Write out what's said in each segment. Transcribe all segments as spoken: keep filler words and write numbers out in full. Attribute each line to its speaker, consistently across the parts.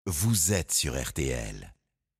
Speaker 1: Vous êtes sur R T L.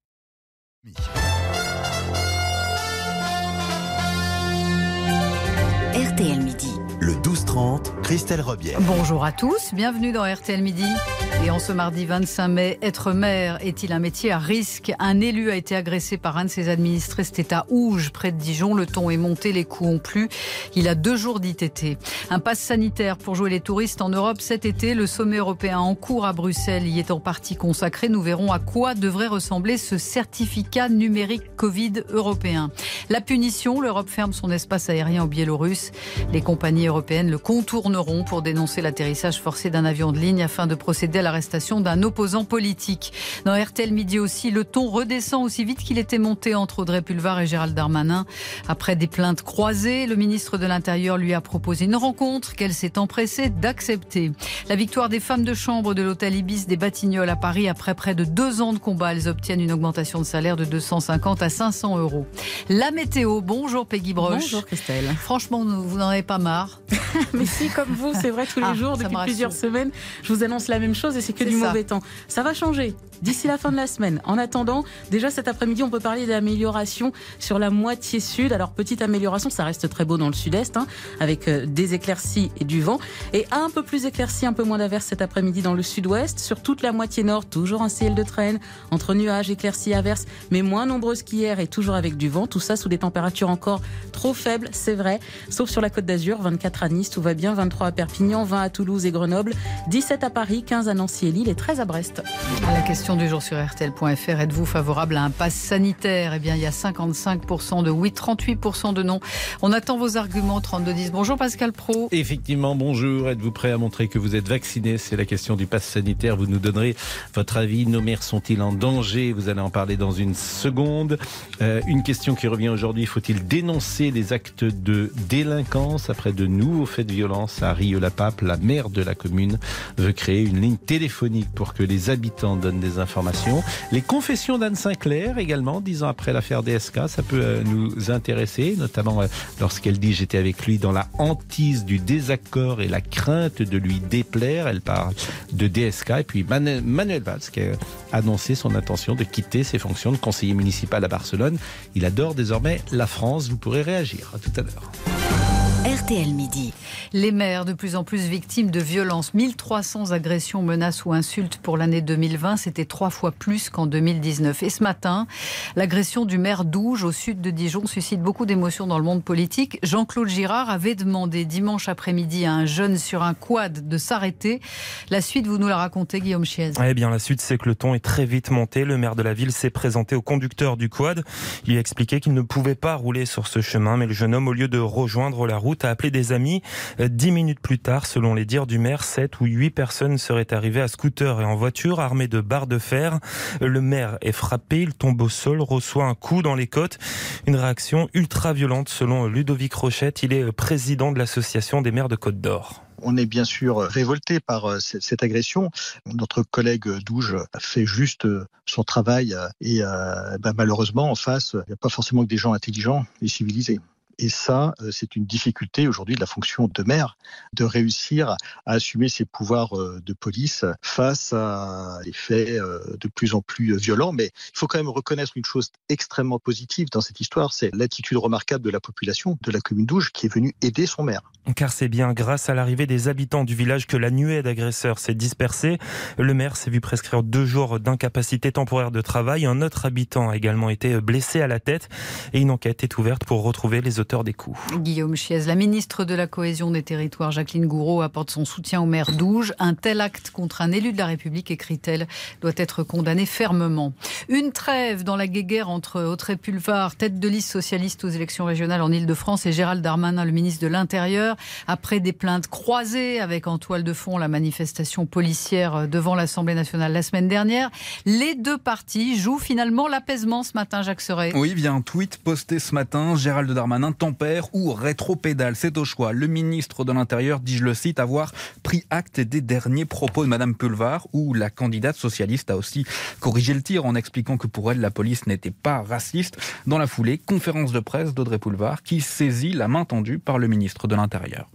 Speaker 2: R T L Midi.
Speaker 1: Le douze trente, Christelle Robière.
Speaker 3: Bonjour à tous, bienvenue dans R T L Midi. Et en ce mardi vingt-cinq mai, être maire est-il un métier à risque ? Un élu a été agressé par un de ses administrés, c'était à Ouge, près de Dijon. Le ton est monté, les coups ont plu. Il a deux jours d'I T T. Un pass sanitaire pour jouer les touristes en Europe cet été. Le sommet européen en cours à Bruxelles y est en partie consacré. Nous verrons à quoi devrait ressembler ce certificat numérique Covid européen. La punition, l'Europe ferme son espace aérien en Biélorusse. Les compagnies européennes le contourneront pour dénoncer l'atterrissage forcé d'un avion de ligne afin de procéder à l'arrestation d'un opposant politique. Dans R T L Midi aussi, le ton redescend aussi vite qu'il était monté entre Audrey Pulvar et Gérald Darmanin. Après des plaintes croisées, le ministre de l'Intérieur lui a proposé une rencontre qu'elle s'est empressée d'accepter. La victoire des femmes de chambre de l'hôtel Ibis des Batignolles à Paris après près de deux ans de combat. Elles obtiennent une augmentation de salaire de deux cent cinquante à cinq cents euros. La météo, bonjour Peggy Broche.
Speaker 4: Bonjour Christelle.
Speaker 3: Franchement, vous n'en avez pas marre?
Speaker 4: Mais si, comme vous, c'est vrai, tous les
Speaker 3: ah,
Speaker 4: jours, depuis plusieurs semaines, je vous annonce la même chose et c'est que
Speaker 3: c'est
Speaker 4: du
Speaker 3: ça.
Speaker 4: mauvais temps. Ça va changer d'ici la fin de la semaine. En attendant, déjà cet après-midi, on peut parler d'amélioration sur la moitié sud. Alors, petite amélioration, ça reste très beau dans le sud-est, hein, avec euh, des éclaircies et du vent. Et un peu plus éclaircies, un peu moins d'averses cet après-midi dans le sud-ouest. Sur toute la moitié nord, toujours un ciel de traîne, entre nuages, éclaircies et averses, mais moins nombreuses qu'hier et toujours avec du vent. Tout ça sous des températures encore trop faibles, c'est vrai. Sauf sur la Côte d'Azur, vingt-quatre à Nice, tout va bien, vingt-trois à Perpignan, vingt à Toulouse et Grenoble, dix-sept à Paris, quinze à Nancy et Lille et treize à Brest.
Speaker 3: La question du jour sur R T L point F R, êtes-vous favorable à un pass sanitaire ? Eh bien, il y a cinquante-cinq pour cent de oui, trente-huit pour cent de non. On attend vos arguments, trente-deux dix. Bonjour Pascal Praud.
Speaker 5: Effectivement, bonjour. Êtes-vous prêt à montrer que vous êtes vacciné ? C'est la question du pass sanitaire. Vous nous donnerez votre avis. Nos maires sont-ils en danger ? Vous allez en parler dans une seconde. Euh, une question qui revient aujourd'hui. Faut-il dénoncer les actes de délinquance après de nouveaux faits de violence à Rieux-la-Pape? La maire de la commune veut créer une ligne téléphonique pour que les habitants donnent des informations. Les confessions d'Anne Sinclair également, dix ans après l'affaire D S K, ça peut euh, nous intéresser, notamment euh, lorsqu'elle dit « j'étais avec lui dans la hantise du désaccord et la crainte de lui déplaire ». Elle parle de D S K. Et puis Manu- Manuel Valls qui a annoncé son intention de quitter ses fonctions de conseiller municipal à Barcelone. Il adore désormais la France. Vous pourrez réagir. À tout à l'heure.
Speaker 2: R T L Midi.
Speaker 3: Les maires de plus en plus victimes de violences. mille trois cents agressions, menaces ou insultes pour l'année deux mille vingt. C'était trois fois plus qu'en deux mille dix-neuf. Et ce matin, l'agression du maire d'Ouge, au sud de Dijon, suscite beaucoup d'émotions dans le monde politique. Jean-Claude Girard avait demandé dimanche après-midi à un jeune sur un quad de s'arrêter. La suite, vous nous la racontez, Guillaume Chiez.
Speaker 6: Eh bien, la suite, c'est que le ton est très vite monté. Le maire de la ville s'est présenté au conducteur du quad. Il lui a expliqué qu'il ne pouvait pas rouler sur ce chemin, mais le jeune homme, au lieu de rejoindre la route, a appelé des amis. Dix minutes plus tard, selon les dires du maire, sept ou huit personnes seraient arrivées à scooter et en voiture, armées de barres de fer. Le maire est frappé, il tombe au sol, reçoit un coup dans les côtes. Une réaction ultra violente, selon Ludovic Rochette. Il est président de l'association des maires de Côte d'Or.
Speaker 7: On est bien sûr révolté par cette agression. Notre collègue d'Ouge a fait juste son travail et euh, bah, malheureusement, en face, il n'y a pas forcément que des gens intelligents et civilisés. Et ça, c'est une difficulté aujourd'hui de la fonction de maire, de réussir à assumer ses pouvoirs de police face à des faits de plus en plus violents. Mais il faut quand même reconnaître une chose extrêmement positive dans cette histoire, c'est l'attitude remarquable de la population de la commune d'Ouge qui est venue aider son maire.
Speaker 6: Car c'est bien grâce à l'arrivée des habitants du village que la nuée d'agresseurs s'est dispersée. Le maire s'est vu prescrire deux jours d'incapacité temporaire de travail. Un autre habitant a également été blessé à la tête et une enquête est ouverte pour retrouver les auteurs des coups.
Speaker 3: Guillaume Chiez, la ministre de la Cohésion des Territoires, Jacqueline Gouraud, apporte son soutien au maire d'Ouge. Un tel acte contre un élu de la République, écrit-elle, doit être condamné fermement. Une trêve dans la guéguerre entre Audrey Pulvar, tête de liste socialiste aux élections régionales en Ile-de-France, et Gérald Darmanin, le ministre de l'Intérieur. Après des plaintes croisées avec en toile de fond la manifestation policière devant l'Assemblée nationale la semaine dernière, les deux partis jouent finalement l'apaisement ce matin, Jacques Serret.
Speaker 8: Oui, via un tweet posté ce matin, Gérald Darmanin tempère ou rétropédale. C'est au choix. Le ministre de l'Intérieur dit, je le cite, avoir pris acte des derniers propos de Madame Pulvar, où la candidate socialiste a aussi corrigé le tir en expliquant que pour elle, la police n'était pas raciste. Dans la foulée, conférence de presse d'Audrey Pulvar qui saisit la main tendue par le ministre de l'Intérieur.
Speaker 9: Le ministre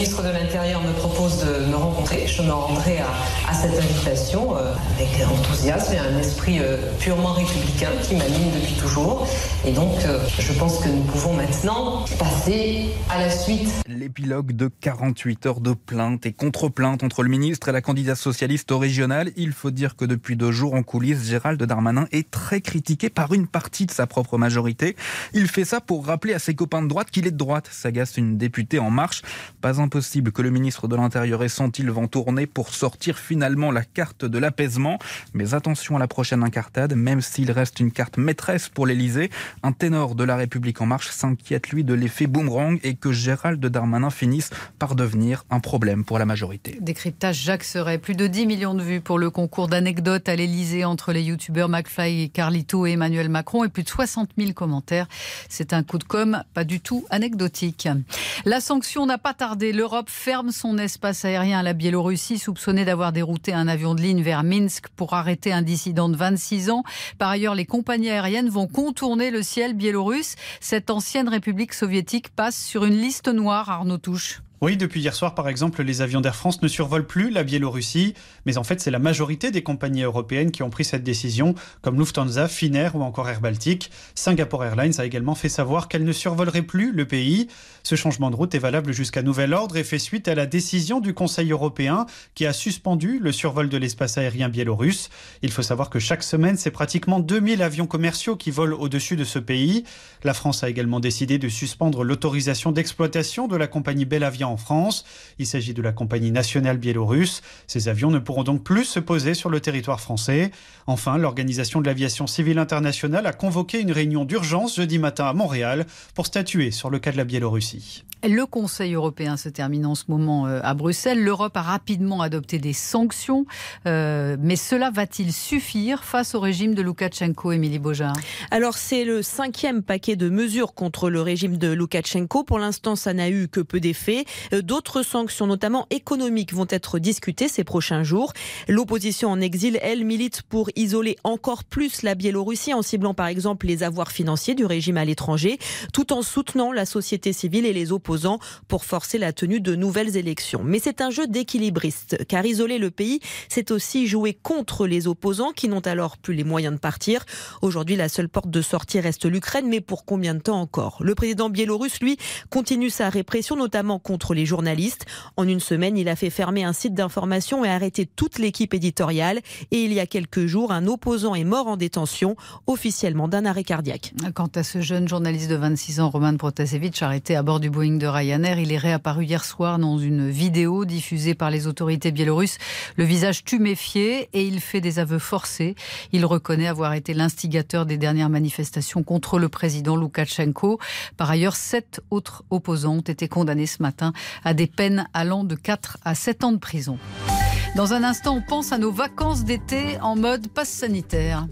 Speaker 9: ministre de l'Intérieur me propose de me rencontrer, je me rendrai à, à cette invitation euh, avec enthousiasme et un esprit euh, purement républicain qui m'anime depuis toujours. Et donc, euh, je pense que nous pouvons maintenant passer à la suite.
Speaker 8: L'épilogue de quarante-huit heures de plainte et contre-plainte entre le ministre et la candidate socialiste au régional. Il faut dire que depuis deux jours en coulisses, Gérald Darmanin est très critiqué par une partie de sa propre majorité. Il fait ça pour rappeler à ses copains de droite qu'il est de droite, s'agace une députée En Marche. Pas impossible que le ministre de l'Intérieur ait senti le vent tourner pour sortir finalement la carte de l'apaisement. Mais attention à la prochaine incartade, même s'il reste une carte maîtresse pour l'Elysée. Un ténor de La République En Marche s'inquiète lui de l'effet boomerang et que Gérald Darmanin finisse par devenir un problème pour la majorité.
Speaker 3: Décryptage Jacques Serret. Plus de dix millions de vues pour le concours d'anecdotes à l'Elysée entre les youtubeurs McFly et Carlito et Emmanuel Macron et plus de soixante mille commentaires. C'est un coup de com' pas du tout anecdotique. La sanction n'a pas tardé. L'Europe ferme son espace aérien à la Biélorussie, soupçonnée d'avoir dérouté un avion de ligne vers Minsk pour arrêter un dissident de vingt-six ans. Par ailleurs, les compagnies aériennes vont contourner le ciel biélorusse. Cette ancienne république soviétique passe sur une liste noire, Arnaud Touche.
Speaker 10: Oui, depuis hier soir, par exemple, les avions d'Air France ne survolent plus la Biélorussie. Mais en fait, c'est la majorité des compagnies européennes qui ont pris cette décision, comme Lufthansa, Finnair ou encore Air Baltic. Singapore Airlines a également fait savoir qu'elle ne survolerait plus le pays. Ce changement de route est valable jusqu'à nouvel ordre et fait suite à la décision du Conseil européen qui a suspendu le survol de l'espace aérien biélorusse. Il faut savoir que chaque semaine, c'est pratiquement deux mille avions commerciaux qui volent au-dessus de ce pays. La France a également décidé de suspendre l'autorisation d'exploitation de la compagnie Belavia en France. Il s'agit de la compagnie nationale biélorusse. Ces avions ne pourront donc plus se poser sur le territoire français. Enfin, l'Organisation de l'aviation civile internationale a convoqué une réunion d'urgence jeudi matin à Montréal pour statuer sur le cas de la Biélorussie.
Speaker 3: Le Conseil européen se termine en ce moment à Bruxelles. L'Europe a rapidement adopté des sanctions. Euh, mais cela va-t-il suffire face au régime de Loukachenko, Émilie Beaujard ?
Speaker 11: Alors, c'est le cinquième paquet de mesures contre le régime de Loukachenko. Pour l'instant, ça n'a eu que peu d'effet. D'autres sanctions, notamment économiques, vont être discutées ces prochains jours. L'opposition en exil, elle, milite pour isoler encore plus la Biélorussie en ciblant par exemple les avoirs financiers du régime à l'étranger, tout en soutenant la société civile et les opposants pour forcer la tenue de nouvelles élections. Mais c'est un jeu d'équilibriste, car isoler le pays, c'est aussi jouer contre les opposants qui n'ont alors plus les moyens de partir. Aujourd'hui, la seule porte de sortie reste l'Ukraine, mais pour combien de temps encore ? Le président biélorusse, lui, continue sa répression, notamment contre les journalistes. En une semaine, il a fait fermer un site d'information et arrêter toute l'équipe éditoriale. Et il y a quelques jours, un opposant est mort en détention, officiellement d'un arrêt cardiaque.
Speaker 3: Quant à ce jeune journaliste de vingt-six ans, Roman Protasevich, arrêté à bord du Boeing de Ryanair, il est réapparu hier soir dans une vidéo diffusée par les autorités biélorusses, le visage tuméfié, et il fait des aveux forcés. Il reconnaît avoir été l'instigateur des dernières manifestations contre le président Loukachenko. Par ailleurs, sept autres opposants ont été condamnés ce matin à des peines allant de quatre à sept ans de prison. Dans un instant, on pense à nos vacances d'été en mode passe sanitaire.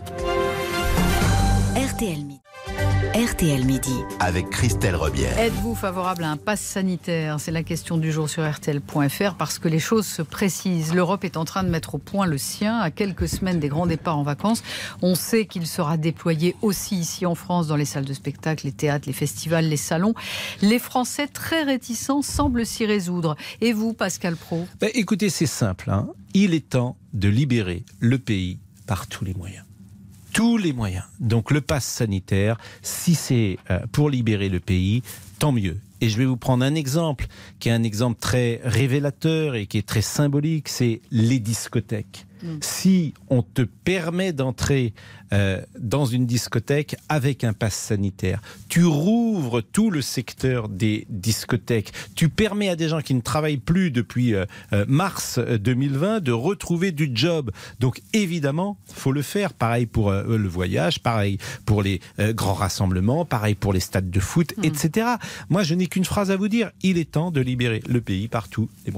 Speaker 2: R T L Midi. R T L Midi.
Speaker 1: Avec Christelle Rebière.
Speaker 3: Êtes-vous favorable à un pass sanitaire ? C'est la question du jour sur R T L point F R parce que les choses se précisent. L'Europe est en train de mettre au point le sien à quelques semaines des grands départs en vacances. On sait qu'il sera déployé aussi ici en France dans les salles de spectacle, les théâtres, les festivals, les salons. Les Français très réticents semblent s'y résoudre. Et vous, Pascal Praud ?
Speaker 5: Ben, écoutez, c'est simple. Hein. Il est temps de libérer le pays par tous les moyens. Tous les moyens. Donc le pass sanitaire, si c'est euh, pour libérer le pays, tant mieux. Et je vais vous prendre un exemple, qui est un exemple très révélateur et qui est très symbolique, c'est les discothèques. Mmh. Si on te permet d'entrer euh, dans une discothèque avec un pass sanitaire, tu rouvres tout le secteur des discothèques, tu permets à des gens qui ne travaillent plus depuis euh, euh, mars deux mille vingt de retrouver du job. Donc évidemment, il faut le faire. Pareil pour euh, le voyage, pareil pour les euh, grands rassemblements, pareil pour les stades de foot, mmh. et cetera. Moi, je n'ai qu'une phrase à vous dire, il est temps de libérer le pays par tous les moyens.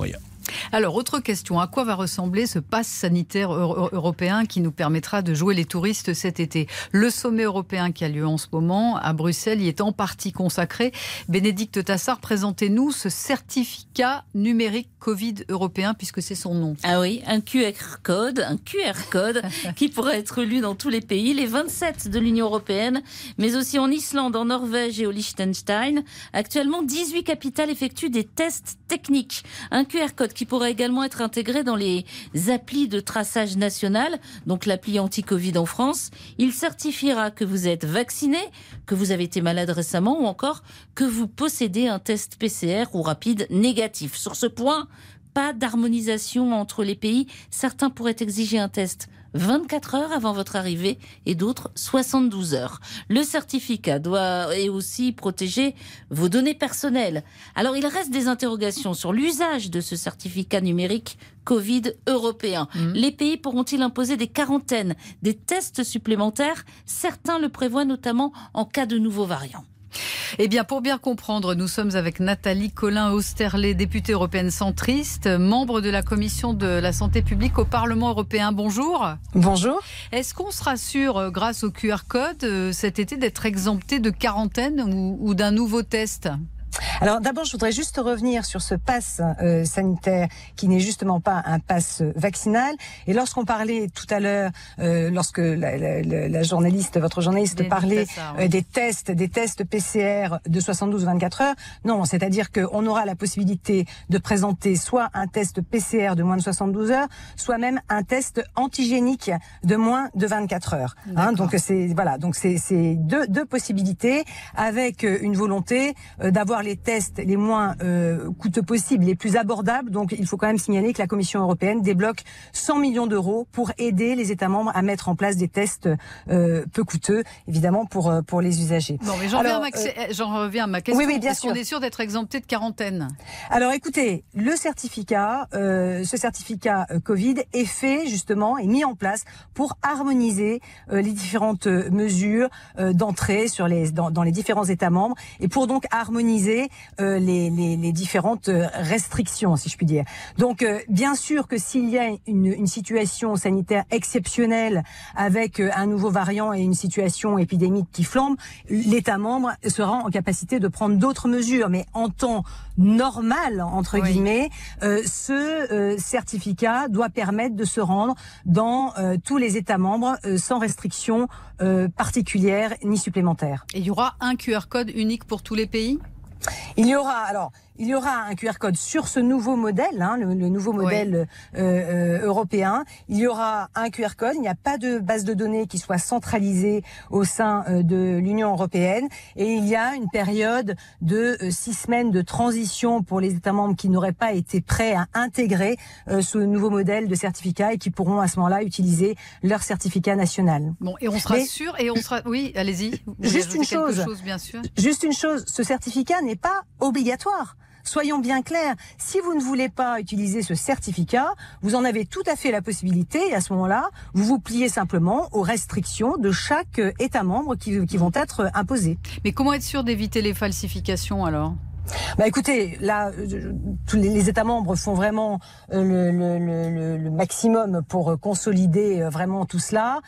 Speaker 3: Alors, autre question, à quoi va ressembler ce pass sanitaire euro- européen qui nous permettra de jouer les touristes cet été? Le sommet européen qui a lieu en ce moment à Bruxelles y est en partie consacré. Bénédicte Tassard, présentez-nous ce certificat numérique Covid européen, puisque c'est son nom.
Speaker 12: Ah oui, un Q R code, un Q R code qui pourrait être lu dans tous les pays, les vingt-sept de l'Union européenne, mais aussi en Islande, en Norvège et au Liechtenstein. Actuellement, dix-huit capitales effectuent des tests techniques. Un Q R code qui pourrait également être intégré dans les applis de traçage national, donc l'appli anti-Covid en France. Il certifiera que vous êtes vacciné, que vous avez été malade récemment ou encore que vous possédez un test P C R ou rapide négatif. Sur ce point, pas d'harmonisation entre les pays. Certains pourraient exiger un test vingt-quatre heures avant votre arrivée et d'autres soixante-douze heures. Le certificat doit et aussi protéger vos données personnelles. Alors il reste des interrogations sur l'usage de ce certificat numérique Covid européen. Mmh. Les pays pourront-ils imposer des quarantaines, des tests supplémentaires? Certains le prévoient notamment en cas de nouveaux variants.
Speaker 3: Eh bien, pour bien comprendre, nous sommes avec Nathalie Colin-Austerlet, députée européenne centriste, membre de la Commission de la Santé publique au Parlement européen. Bonjour.
Speaker 13: Bonjour. Est-ce
Speaker 3: qu'on sera sûr, grâce au Q R code, cet été, d'être exempté de quarantaine ou, ou d'un nouveau test ?
Speaker 13: Alors d'abord, je voudrais juste revenir sur ce pass euh, sanitaire qui n'est justement pas un pass vaccinal. Et lorsqu'on parlait tout à l'heure, euh, lorsque la, la, la journaliste, votre journaliste des parlait tests, euh, ouais. des tests, des tests P C R de soixante-douze à vingt-quatre heures, non, c'est-à-dire qu'on aura la possibilité de présenter soit un test P C R de moins de soixante-douze heures, soit même un test antigénique de moins de vingt-quatre heures. Hein, donc c'est voilà, donc c'est c'est deux deux possibilités avec une volonté euh, d'avoir les tests les moins euh, coûteux possibles, les plus abordables. Donc, il faut quand même signaler que la Commission européenne débloque cent millions d'euros pour aider les États membres à mettre en place des tests euh, peu coûteux, évidemment, pour pour les usagers.
Speaker 3: Bon, mais j'en, Alors, reviens, à ma... Euh... j'en reviens à ma question.
Speaker 13: Oui, oui, bien
Speaker 3: Est-ce
Speaker 13: sûr.
Speaker 3: qu'on est sûr d'être exempté de quarantaine?
Speaker 13: Alors, écoutez, le certificat, euh, ce certificat euh, Covid est fait, justement, est mis en place pour harmoniser euh, les différentes mesures euh, d'entrée sur les, dans, dans les différents États membres et pour donc harmoniser Euh, les, les, les différentes restrictions, si je puis dire. Donc, euh, bien sûr que s'il y a une, une situation sanitaire exceptionnelle avec euh, un nouveau variant et une situation épidémique qui flambe, l'État membre sera en capacité de prendre d'autres mesures. Mais en temps normal, entre oui. guillemets, euh, ce euh, certificat doit permettre de se rendre dans euh, tous les États membres euh, sans restriction euh, particulière ni supplémentaire.
Speaker 3: Et il y aura un Q R code unique pour tous les pays ?
Speaker 13: Il y aura alors, il y aura un Q R code sur ce nouveau modèle, hein, le, le nouveau modèle oui. euh, euh, européen. Il y aura un Q R code. Il n'y a pas de base de données qui soit centralisée au sein euh, de l'Union européenne. Et il y a une période de euh, six semaines de transition pour les États membres qui n'auraient pas été prêts à intégrer euh, ce nouveau modèle de certificat et qui pourront à ce moment-là utiliser leur certificat national.
Speaker 3: Bon, et on sera Mais, sûr et on sera. Oui, allez-y. Vous
Speaker 13: juste une chose.
Speaker 3: chose bien sûr.
Speaker 13: Juste une chose. Ce certificat n'est pas obligatoire. Soyons bien clairs, si vous ne voulez pas utiliser ce certificat, vous en avez tout à fait la possibilité et à ce moment-là, vous vous pliez simplement aux restrictions de chaque État membre qui, qui vont être imposées.
Speaker 3: Mais comment être sûr d'éviter les falsifications alors ?
Speaker 13: Bah écoutez, là, euh, tous les, les États membres font vraiment euh, le, le, le, le maximum pour euh, consolider euh, vraiment tout cela.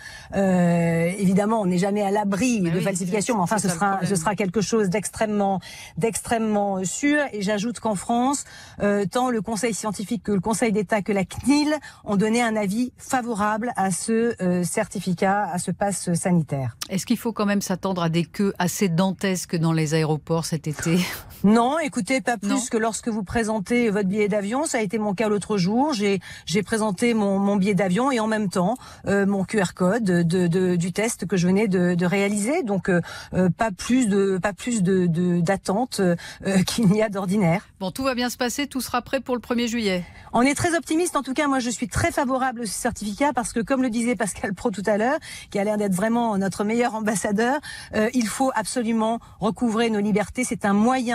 Speaker 13: Euh, évidemment, on n'est jamais à l'abri bah de oui, falsification, mais enfin, ce sera, ce sera quelque chose d'extrêmement, d'extrêmement sûr. Et j'ajoute qu'en France, euh, tant le Conseil scientifique que le Conseil d'État que la C N I L ont donné un avis favorable à ce euh, certificat, à ce pass sanitaire.
Speaker 3: Est-ce qu'il faut quand même s'attendre à des queues assez dantesques dans les aéroports cet été ?
Speaker 13: Non, écoutez, pas plus
Speaker 3: non.
Speaker 13: que lorsque vous présentez votre billet d'avion. Ça a été mon cas l'autre jour. J'ai, j'ai présenté mon, mon billet d'avion et en même temps euh, mon Q R code de, de, du test que je venais de, de réaliser. Donc euh, pas plus de, pas plus de, de d'attente euh, qu'il n'y a d'ordinaire.
Speaker 3: Bon, tout va bien se passer. Tout sera prêt pour le premier juillet.
Speaker 13: On est très optimiste. En tout cas, moi, je suis très favorable à ce certificat parce que, comme le disait Pascal Praud tout à l'heure, qui a l'air d'être vraiment notre meilleur ambassadeur, euh, il faut absolument recouvrer nos libertés. C'est un moyen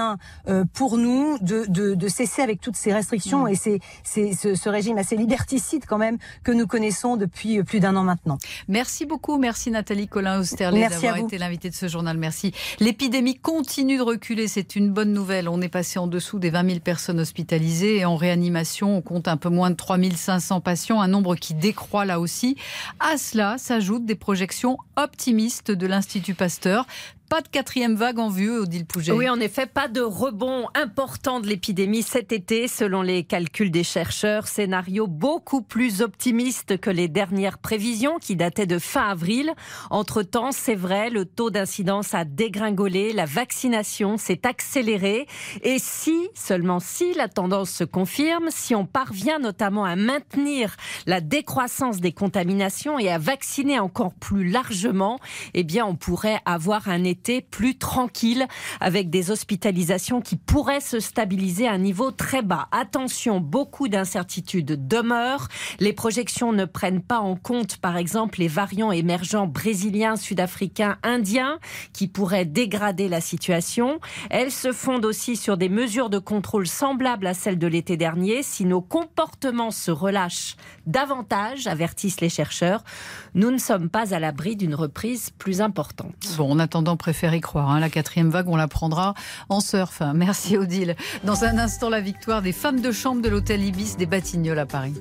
Speaker 13: euh, pour nous de, de, de cesser avec toutes ces restrictions mmh. et ces, ces, ce, ce régime assez liberticide quand même que nous connaissons depuis plus d'un an maintenant.
Speaker 3: Merci beaucoup, merci Nathalie Colin-Austerlet d'avoir été l'invitée de ce journal. Merci. L'épidémie continue de reculer, c'est une bonne nouvelle. On est passé en dessous des vingt mille personnes hospitalisées et en réanimation, on compte un peu moins de trois mille cinq cents patients, un nombre qui décroît là aussi. À cela s'ajoutent des projections optimistes de l'Institut Pasteur. Pas de quatrième vague en vue, Odile Pouget.
Speaker 14: Oui, en effet, pas de rebond important de l'épidémie cet été, selon les calculs des chercheurs. Scénario beaucoup plus optimiste que les dernières prévisions qui dataient de fin avril. Entre-temps, c'est vrai, le taux d'incidence a dégringolé, la vaccination s'est accélérée. Et si, seulement si, la tendance se confirme, si on parvient notamment à maintenir la décroissance des contaminations et à vacciner encore plus largement, eh bien, on pourrait avoir un été plus tranquille avec des hospitalisations qui pourraient se stabiliser à un niveau très bas. Attention, beaucoup d'incertitudes demeurent. Les projections ne prennent pas en compte, par exemple, les variants émergents brésiliens, sud-africains, indiens qui pourraient dégrader la situation. Elles se fondent aussi sur des mesures de contrôle semblables à celles de l'été dernier. Si nos comportements se relâchent davantage, avertissent les chercheurs, nous ne sommes pas à l'abri d'une reprise plus importante.
Speaker 3: Bon, en attendant, préfère y croire. Hein. La quatrième vague, on la prendra en surf. Merci Odile. Dans un instant, la victoire des femmes de chambre de l'hôtel Ibis des Batignolles à Paris.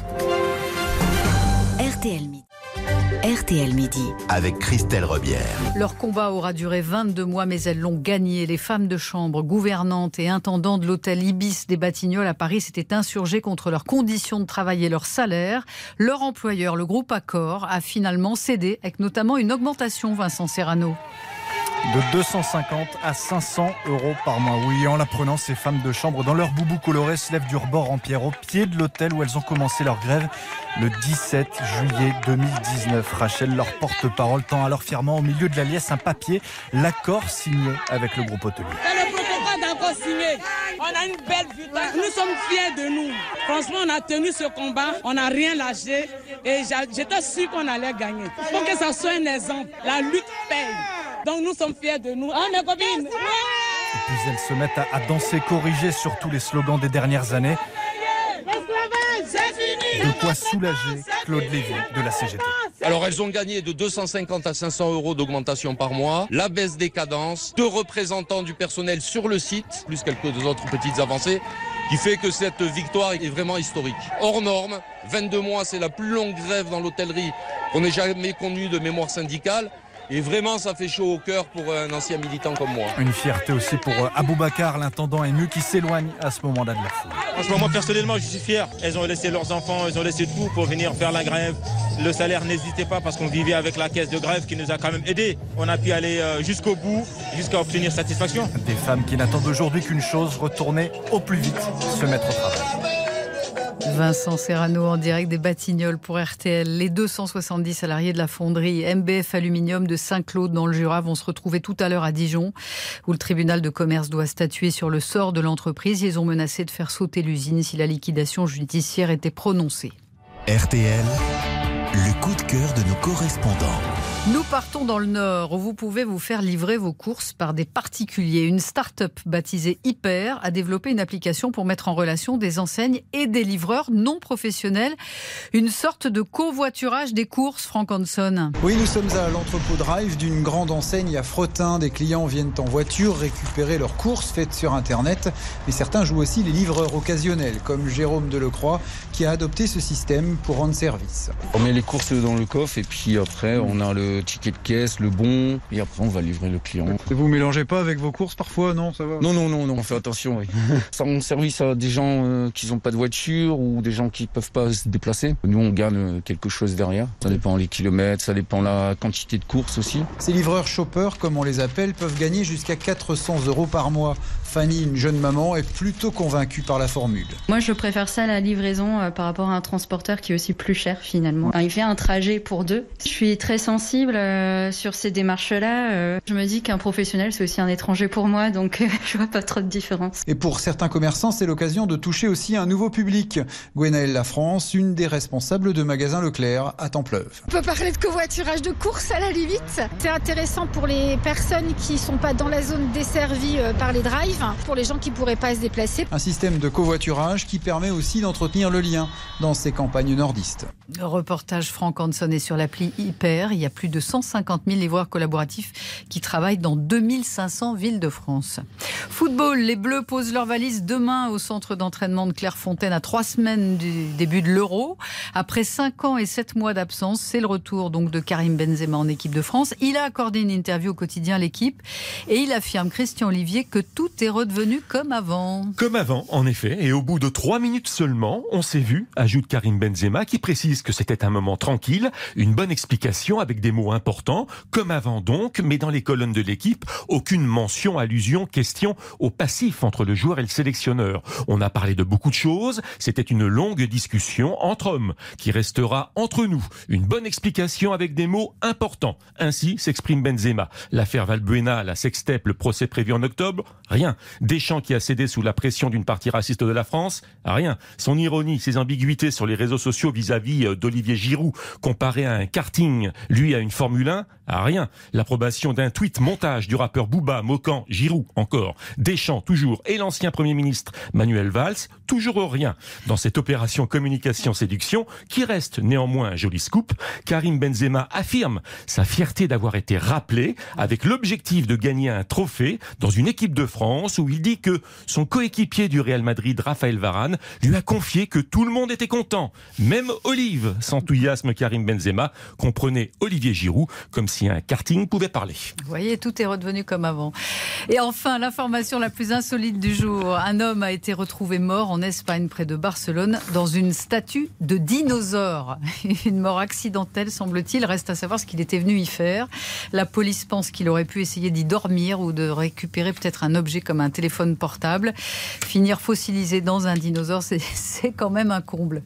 Speaker 2: R T L Midi. R T L Midi.
Speaker 1: Avec Christelle Rebière.
Speaker 3: Leur combat aura duré vingt-deux mois, mais elles l'ont gagné. Les femmes de chambre, gouvernantes et intendantes de l'hôtel Ibis des Batignolles à Paris s'étaient insurgées contre leurs conditions de travail et leur salaire. Leur employeur, le groupe Accor, a finalement cédé, avec notamment une augmentation, Vincent Serrano.
Speaker 15: De deux cent cinquante à cinq cents euros par mois. Oui, en l'apprenant, ces femmes de chambre, dans leur boubou coloré, se lèvent du rebord en pierre au pied de l'hôtel où elles ont commencé leur grève le dix-sept juillet deux mille dix-neuf. Rachel, leur porte-parole, tend alors fièrement au milieu de la liesse un papier, l'accord signé avec le groupe hôtelier.
Speaker 16: C'est le protocole d'accord signé. On a une belle victoire. Nous sommes fiers de nous. Franchement, on a tenu ce combat, on n'a rien lâché et j'étais sûr qu'on allait gagner. Pour que ça soit un exemple, la lutte paye. Donc nous sommes fiers de nous. Hein, mes copines? Ouais.
Speaker 15: Et puis elles se mettent à, à danser, corriger sur tous les slogans des dernières années. De quoi soulager Claude Lévy de la C G T.
Speaker 17: Alors elles ont gagné de deux cent cinquante à cinq cents euros d'augmentation par mois, la baisse des cadences, deux représentants du personnel sur le site, plus quelques autres petites avancées, qui fait que cette victoire est vraiment historique. Hors norme, vingt-deux mois, c'est la plus longue grève dans l'hôtellerie qu'on ait jamais connue de mémoire syndicale. Et vraiment, ça fait chaud au cœur pour un ancien militant comme moi.
Speaker 15: Une fierté aussi pour Aboubacar, l'intendant ému, qui s'éloigne à ce moment-là de la foule.
Speaker 18: Franchement, moi, personnellement, je suis fier. Elles ont laissé leurs enfants, elles ont laissé tout pour venir faire la grève. Le salaire n'hésitait pas parce qu'on vivait avec la caisse de grève qui nous a quand même aidés. On a pu aller jusqu'au bout, jusqu'à obtenir satisfaction.
Speaker 15: Des femmes qui n'attendent aujourd'hui qu'une chose, retourner au plus vite, se mettre au travail.
Speaker 3: Vincent Serrano en direct des Batignolles pour R T L. Les deux cent soixante-dix salariés de la fonderie M B F Aluminium de Saint-Claude dans le Jura vont se retrouver tout à l'heure à Dijon, où le tribunal de commerce doit statuer sur le sort de l'entreprise. Ils ont menacé de faire sauter l'usine si la liquidation judiciaire était prononcée.
Speaker 1: R T L, le coup de cœur de nos correspondants.
Speaker 3: Nous partons dans le Nord où vous pouvez vous faire livrer vos courses par des particuliers. Une start-up baptisée Hyper a développé une application pour mettre en relation des enseignes et des livreurs non professionnels. Une sorte de covoiturage des courses, Franck Hanson.
Speaker 19: Oui, nous sommes à l'entrepôt Drive d'une grande enseigne à Fretin. Des clients viennent en voiture récupérer leurs courses faites sur Internet. Mais certains jouent aussi les livreurs occasionnels, comme Jérôme Delecroix, qui a adopté ce système pour rendre service.
Speaker 20: On met les courses dans le coffre et puis après on a le ticket de caisse, le bon, et après on va livrer le client.
Speaker 19: Et vous mélangez pas avec vos courses parfois, non, ça va?
Speaker 20: Non, non, non, non, on fait attention, oui. Ça rend service à des gens euh, qui n'ont pas de voiture ou des gens qui peuvent pas se déplacer. Nous, on gagne quelque chose derrière. Ça dépend les kilomètres, ça dépend la quantité de courses aussi.
Speaker 19: Ces livreurs shoppers, comme on les appelle, peuvent gagner jusqu'à quatre cents euros par mois. Fanny, une jeune maman, est plutôt convaincue par la formule.
Speaker 21: Moi, je préfère ça à la livraison euh, par rapport à un transporteur qui est aussi plus cher finalement. Un fait un trajet pour deux. Je suis très sensible euh, sur ces démarches-là. Euh, je me dis qu'un professionnel, c'est aussi un étranger pour moi, donc euh, je vois pas trop de différence.
Speaker 19: Et pour certains commerçants, c'est l'occasion de toucher aussi un nouveau public. Gwenaëlle Lafrance, une des responsables de magasin Leclerc à Templeuve.
Speaker 22: On peut parler de covoiturage de course à la limite. C'est intéressant pour les personnes qui ne sont pas dans la zone desservie par les drives, pour les gens qui ne pourraient pas se déplacer.
Speaker 19: Un système de covoiturage qui permet aussi d'entretenir le lien dans ces campagnes nordistes.
Speaker 3: Le reportage Franck Hanson est sur l'appli Hyper. Il y a plus de cent cinquante mille livreurs collaboratifs qui travaillent dans deux mille cinq cents villes de France. Football, les Bleus posent leurs valises demain au centre d'entraînement de Clairefontaine à trois semaines du début de l'Euro. Après cinq ans et sept mois d'absence, c'est le retour donc de Karim Benzema en équipe de France. Il a accordé une interview au quotidien L'Équipe et il affirme, Christian Olivier, que tout est redevenu comme avant.
Speaker 23: Comme avant, en effet, et au bout de trois minutes seulement, on s'est vu, ajoute Karim Benzema, qui précise que c'était un moment tranquille, une bonne explication avec des mots importants, comme avant donc, mais dans les colonnes de L'Équipe, aucune mention, allusion, question au passif entre le joueur et le sélectionneur. On a parlé de beaucoup de choses, c'était une longue discussion entre hommes, qui restera entre nous. Une bonne explication avec des mots importants. Ainsi s'exprime Benzema. L'affaire Valbuena, la sextape, le procès prévu en octobre, rien. Deschamps qui a cédé sous la pression d'une partie raciste de la France, rien. Son ironie, ses ambiguïtés sur les réseaux sociaux vis-à-vis d'Olivier Giroud, comparé à un karting, lui à une Formule un, rien. L'approbation d'un tweet montage du rappeur Booba moquant Giroud, encore. Deschamps, toujours. Et l'ancien Premier ministre Manuel Valls, toujours rien. Dans cette opération communication-séduction, qui reste néanmoins un joli scoop, Karim Benzema affirme sa fierté d'avoir été rappelé avec l'objectif de gagner un trophée dans une équipe de France où il dit que son coéquipier du Real Madrid, Raphaël Varane, lui a confié que tout le monde était content. Même Olive, s'enthousiasme Karim Benzema, comprenait Olivier Giroud comme si un karting pouvait parler.
Speaker 3: Vous voyez, tout est redevenu comme avant. Et enfin, l'information la plus insolite du jour. Un homme a été retrouvé mort en Espagne, près de Barcelone, dans une statue de dinosaure. Une mort accidentelle, semble-t-il. Reste à savoir ce qu'il était venu y faire. La police pense qu'il aurait pu essayer d'y dormir ou de récupérer peut-être un objet comme un téléphone portable. Finir fossilisé dans un dinosaure, c'est, c'est quand même un comble.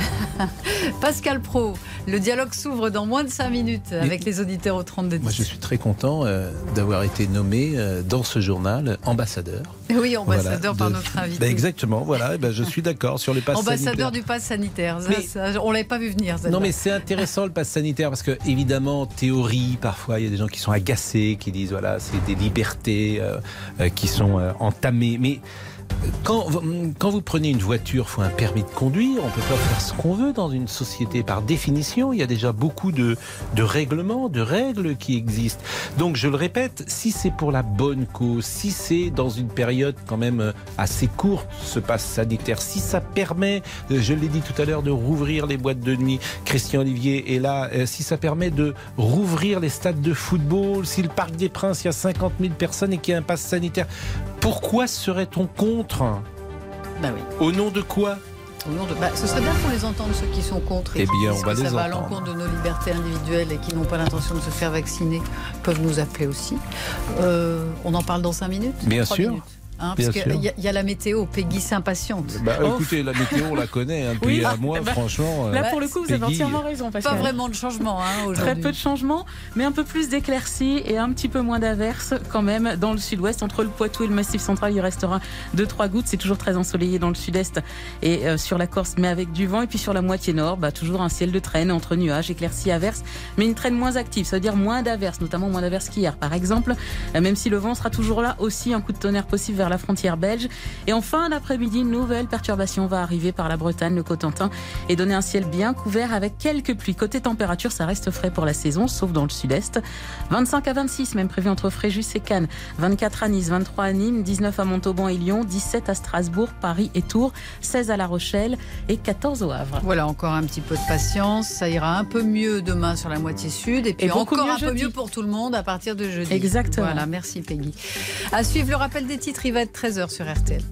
Speaker 3: Pascal Praud, le dialogue s'ouvre dans moins de cinq minutes avec Mais les auditeurs au trente-deux dix.
Speaker 5: Moi, je suis très content euh, d'avoir été nommé euh, dans ce journal ambassadeur.
Speaker 3: Oui, ambassadeur
Speaker 5: voilà,
Speaker 3: par
Speaker 5: de...
Speaker 3: notre invité.
Speaker 5: Ben exactement, voilà, ben je suis d'accord sur les passes
Speaker 3: ambassadeur
Speaker 5: sanitaires.
Speaker 3: Ambassadeur du pass sanitaire, ça,
Speaker 5: mais...
Speaker 3: ça, on ne l'avait pas vu venir.
Speaker 5: Non, mais c'est intéressant le pass sanitaire parce que, évidemment, théorie, parfois, il y a des gens qui sont agacés, qui disent, voilà, c'est des libertés euh, euh, qui sont euh, entamées. Mais Quand, quand vous prenez une voiture, il faut un permis de conduire. On ne peut pas faire ce qu'on veut dans une société. Par définition, il y a déjà beaucoup de, de règlements, de règles qui existent. Donc, je le répète, si c'est pour la bonne cause, si c'est dans une période quand même assez courte, ce pass sanitaire, si ça permet, je l'ai dit tout à l'heure, de rouvrir les boîtes de nuit, Christian Olivier est là, si ça permet de rouvrir les stades de football, si le Parc des Princes, il y a cinquante mille personnes et qu'il y a un pass sanitaire, pourquoi serait-on contre ?
Speaker 3: Bah oui.
Speaker 5: Au nom de quoi ?
Speaker 3: Au nom de... bah, ce serait bien qu'on les entende, ceux qui sont contre. Et
Speaker 5: eh bien, on va
Speaker 3: que
Speaker 5: les
Speaker 3: ça va
Speaker 5: entendre.
Speaker 3: à l'encontre de nos libertés individuelles et qui n'ont pas l'intention de se faire vacciner, peuvent nous appeler aussi. Euh, on en parle dans cinq minutes ?
Speaker 5: Bien sûr.
Speaker 3: Minutes. Hein, parce qu'il y, y a la météo, Peggy s'impatiente.
Speaker 5: Bah, oh. Écoutez, la météo, on la connaît hein, depuis oui, un mois, bah, franchement.
Speaker 4: Là, pour le coup, vous
Speaker 5: Peggy,
Speaker 4: avez entièrement raison.
Speaker 3: Pas vraiment de changement hein, aujourd'hui.
Speaker 4: Très peu de changement, mais un peu plus d'éclaircies et un petit peu moins d'averses quand même dans le sud-ouest. Entre le Poitou et le Massif central, il restera deux trois gouttes. C'est toujours très ensoleillé dans le sud-est et euh, sur la Corse, mais avec du vent. Et puis sur la moitié nord, bah, toujours un ciel de traîne entre nuages, éclaircies, averses, mais une traîne moins active. Ça veut dire moins d'averses, notamment moins d'averses qu'hier, par exemple. Euh, même si le vent sera toujours là, aussi un coup de tonnerre possible vers la frontière belge. Et en fin d'après-midi, une nouvelle perturbation va arriver par la Bretagne, le Cotentin et donner un ciel bien couvert avec quelques pluies. Côté température, ça reste frais pour la saison, sauf dans le sud-est. vingt-cinq à vingt-six, même prévu entre Fréjus et Cannes. vingt-quatre à Nice, vingt-trois à Nîmes, dix-neuf à Montauban et Lyon, dix-sept à Strasbourg, Paris et Tours, seize à La Rochelle et quatorze au Havre.
Speaker 3: Voilà, encore un petit peu de patience. Ça ira un peu mieux demain sur la moitié sud et puis et encore un peu mieux pour tout le monde à partir de jeudi.
Speaker 4: Exactement.
Speaker 3: Voilà, merci Peggy. À suivre le rappel des titres, il va être treize heures sur R T L.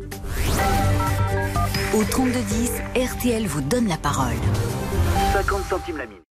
Speaker 2: Au trente-deux dix, R T L vous donne la parole.
Speaker 24: cinquante centimes la minute.